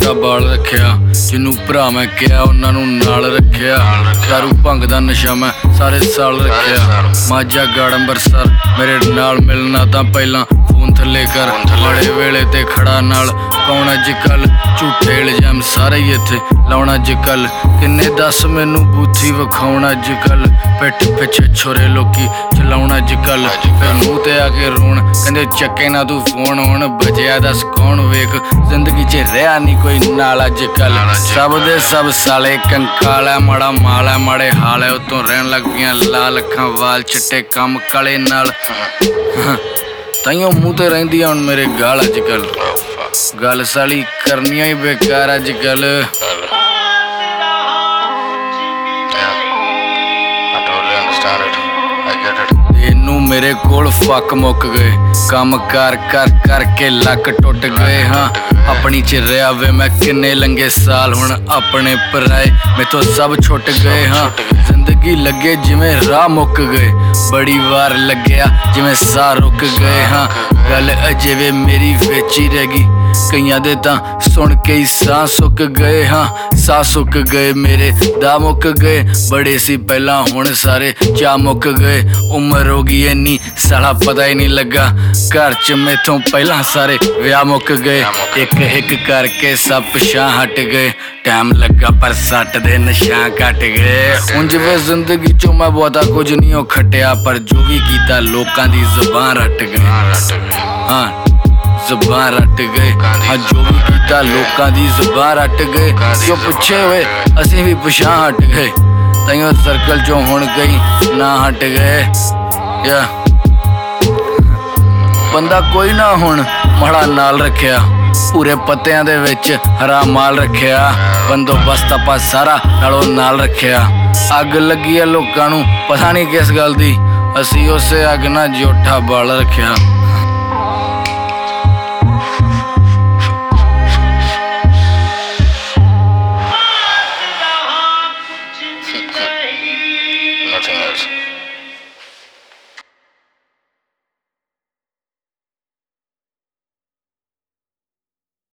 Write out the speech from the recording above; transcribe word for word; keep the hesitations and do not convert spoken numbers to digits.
ਚਿੱਟਾ ਬਾਲ ਰੱਖਿਆ। ਜਿਹਨੂੰ ਭਰਾ ਮੈਂ ਕਿਹਾ ਉਹਨਾਂ ਨੂੰ ਨਾਲ ਰੱਖਿਆ। ਦਾਰੂ ਭੰਗ ਦਾ ਨਸ਼ਾ ਮੈਂ ਸਾਰੇ ਸਾਲ ਰੱਖਿਆ। ਮਾਝਾ ਗੜ ਅੰਬਰਸਰ ਮੇਰੇ ਨਾਲ ਮਿਲਣਾ ਤਾਂ ਪਹਿਲਾਂ ਫੋਨ ਥੱਲੇ ਕਰ। ਮਾੜੇ ਵੇਲੇ ਤੇ ਖੜਾ ਨਾਲ ਕੌਣ ਅੱਜ ਕੱਲ, ਝੂਠੇ ਇਲਜ਼ਾਮ ਸਾਰੇ ਹੀ ਇੱਥੇ ਲਾਉਣਾ ਅੱਜ ਕੱਲ। ਕਿੰਨੇ ਦੱਸ ਮੈਨੂੰ ਬੂਥੀ ਵਿਖਾਉਣਾ ਅੱਜ ਕੱਲ। ਪਿੱਠ ਪਿੱਛੇ ਛੋਰੇ ਲੋਕੀ ਚਲਾਉਣਾ ਅੱਜ ਕੱਲ। ਫਿਰ ਮੂੰਹ ਤੇ ਆ ਕੇ ਰੋਣ ਕਹਿੰਦੇ ਚੱਕੇ ਨਾ ਤੂੰ ਫੋਨ। ਹੁਣ ਬਚਿਆ ਦੱਸ ਕੌਣ, ਵੇਖ ਜ਼ਿੰਦਗੀ 'ਚ ਰਿਹਾ ਨਹੀਂ ਕੋਈ ਨਾਲ ਅੱਜ ਕੱਲ। ਸਭ ਦੇ ਸਭ ਸਾਲੇ ਕੰਕਾਲ ਹੈ, ਮਾੜਾ ਮਾਲ ਹੈ, ਮਾੜੇ ਹਾਲ ਹੈ। ਉਤੋਂ ਰਹਿਣ ਲੱਗ ਪਈਆਂ ਲਾਲ ਅੱਖਾਂ ਵਾਲ ਚਿੱਟੇ ਕੰਮ ਕਾਲੇ ਨਾਲ। ਤਾਈਓ ਮੂੰਹ ਤੇ ਰਹਿੰਦੀ ਆ ਹੁਣ ਮੇਰੇ ਗਾਲ ਅੱਜ ਕੱਲ। ਗੱਲ ਸਾਲੀ ਕਰਨੀਆਂ ਹੀ ਬੇਕਾਰ ਅੱਜ ਕੱਲ। ਤੈਨੂੰ ਮੇਰੇ ਕੋਲ ਫੱਕ ਮੁੱਕ ਗਏ। ਕੰਮ ਕਾਰ ਕਰ ਕਰਕੇ ਲੱਕ ਟੁੱਟ ਗਏ। ਹਾਂ ਆਪਣੀ ਚ ਰਿਹਾ ਵੇ ਮੈਂ ਕਿੰਨੇ ਲੰਗੇ ਸਾਲ। ਹੁਣ ਆਪਣੇ ਪਰਾਏ ਮੈਥੋਂ ਸਭ ਛੁੱਟ ਗਏ। ਹਾਂ ਜ਼ਿੰਦਗੀ ਲੱਗੇ ਜਿਵੇਂ ਰਾਹ ਮੁੱਕ ਗਏ। ਬੜੀ ਵਾਰ ਲੱਗਿਆ ਜਿਵੇਂ ਸਾਹ ਰੁਕ ਗਏ। ਹਾਂ ਗੱਲ ਅਜੇ ਵੇ ਮੇਰੀ ਵਿੱਚ ਹੀ ਰਹਿ ਗਈ। ਕਈਆਂ ਦੇ ਤਾਂ ਸੁਣ ਕੇ ਹੀ ਸਾਹ ਸੁੱਕ ਗਏ। ਹਾਂ ਸਾਹ ਸੁੱਕ ਗਏ ਮੇਰੇ ਦਾ ਮੁੱਕ ਗਏ। ਬੜੇ ਸੀ ਪਹਿਲਾਂ ਹੁਣ ਸਾਰੇ ਚਾਹ ਮੁੱਕ ਗਏ। ਉਮਰ ਹੋ ਗਈ ਇੰਨੀ ਸਾਲਾ ਪਤਾ ਹੀ ਨਹੀਂ ਲੱਗਾ। ਘਰ 'ਚ ਮੈਥੋਂ ਪਹਿਲਾਂ ਸਾਰੇ ਵਿਆਹ ਮੁੱਕ ਗਏ। ਇੱਕ ਇੱਕ ਕਰਕੇ ਸਭ ਪਿਛਾਂ ਹਟ ਗਏ। ਟਾਈਮ ਲੱਗਾ ਪਰ ਸੱਟ ਦੇ ਨਿਸ਼ਾਨ ਕੱਟ ਗਏ। ਹੁਣ ਜਿਵੇਂ ਜ਼ਿੰਦਗੀ 'ਚੋਂ ਮੈਂ ਬਹੁਤਾ ਕੁਝ ਨਹੀਂ ਉਹ ਖੱਟਿਆ, ਪਰ ਜੋ ਵੀ ਕੀਤਾ ਲੋਕਾਂ ਦੀ ਜ਼ੁਬਾਨ ਰੱਟ ਗਏ। ਹਾਂ ਜ਼ੁਬਾਨ ਰੱਟ ਗਏ। ਹਾਂ ਜੋ ਵੀ ਕੀਤਾ ਲੋਕਾਂ ਦੀ ਜ਼ੁਬਾਨ ਰੱਟ ਗਏ। ਜੋ ਪਿੱਛੇ ਹੋਏ ਅਸੀਂ ਵੀ ਪਿਛਾਂ ਹਟ ਗਏ। ਤਾਈਓ ਸਰਕਲ 'ਚੋਂ ਹੁਣ ਗਈ ਨਾ ਹਟ ਗਏ। ਯਾ ਬੰਦਾ ਕੋਈ ਨਾ ਹੁਣ ਮਾੜਾ ਨਾਲ ਰੱਖਿਆ। ਪੂਰੇ ਪੱਤਿਆਂ ਦੇ ਵਿੱਚ ਹਰਾ ਮਾਲ ਰੱਖਿਆ। ਬੰਦੋਬਸਤ ਆਪਾਂ ਸਾਰਾ ਨਾਲੋਂ ਨਾਲ ਰੱਖਿਆ। ਅੱਗ ਲੱਗੀ ਆ ਲੋਕਾਂ ਨੂੰ ਪਤਾ ਨਹੀਂ ਕਿਸ ਗੱਲ ਦੀ। ਅਸੀਂ ਉਸੇ ਅੱਗ ਨਾਲ ਜੋਠਾ ਬਾਲ ਰੱਖਿਆ।